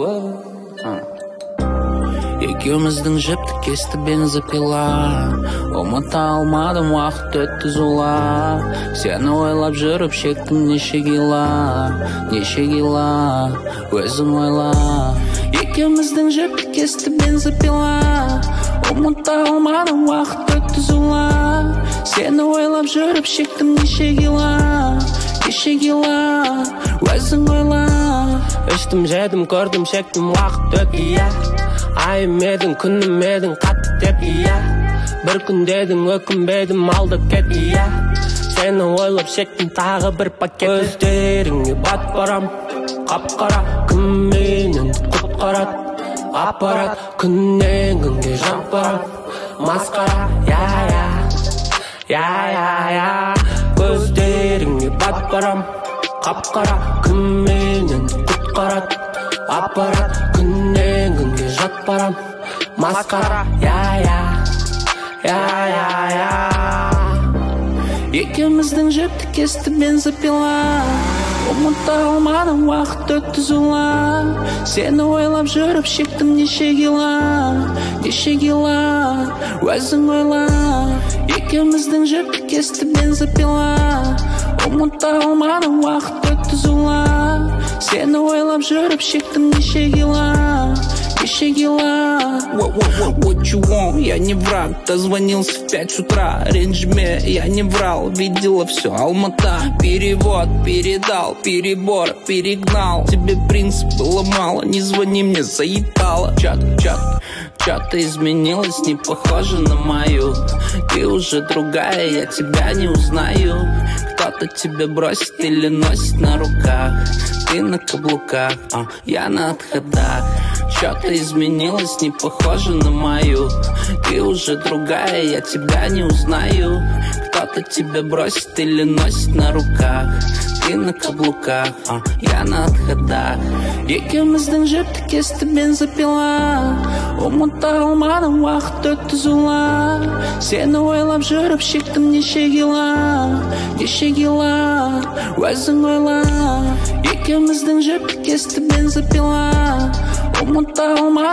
Екеуміздің жіпті кесті бензопила, ұмыта алмадым, уақыт өтті зулап. Сені ойлап жүріп шектім неше кила, өзің ойла. Екеуміздің жіпті кесті бензопила, ұмыта алмадым, уақыт өтті зулап. Сені ойлап жүріп шектім неше кила, өзің ойла. Іштім, жедім, көрдім, шектім, уақыт өтті, айым едің, күнім едің, қатты деп, бір күн дедің, өкінбедім, алдып кетті, сені ойлап шектім, тағы бір пакет. Көздеріңе бат барам, қап-қара, кім менен құтқарат, аппарат, күннен күнге жап барам, масқара, көздеріңе бат барам, қап-қара, кім менен құтқарат, аппарат, күннен күнге жат барам, масқара, Екеуміздің жіпті кесті бензопила, ұмыта алмадым, уақыт өтті зулап. Сені ойлап жүріп шектім неше кила, өзің ойла. Екеуміздің жіпті кесті бензопила, ұмыта алмадым, уақыт өтті зулап. Сені ойлап жүріп шектім неше кила, What you want? Я не враг, дозвонился в 5 утра. Ренджме, я не врал, видела все, Алмата. Перевод, передал, перебор, перегнал. Тебе принцип было мало, не звони мне, заебало. Чё-то изменилось, не похоже на мою. Ты уже другая, я тебя не узнаю. Кто-то тебя бросит или носит на руках. Ты на каблуках, я на отходах. Что-то изменилось, не похоже на мою. Ты уже другая, я тебя не узнаю. Кто-то тебя бросит или носит на руках. Ты на каблуках, я на отходах. Екеуміздің жіпті кесті бензопила, ұмыта алмадым, уақыт өтті зулап. Сені ойлап жүріп шектім неше кила, өзің ойла. Екеуміздің жіпті кесті бензопила, ұмыта алмадым.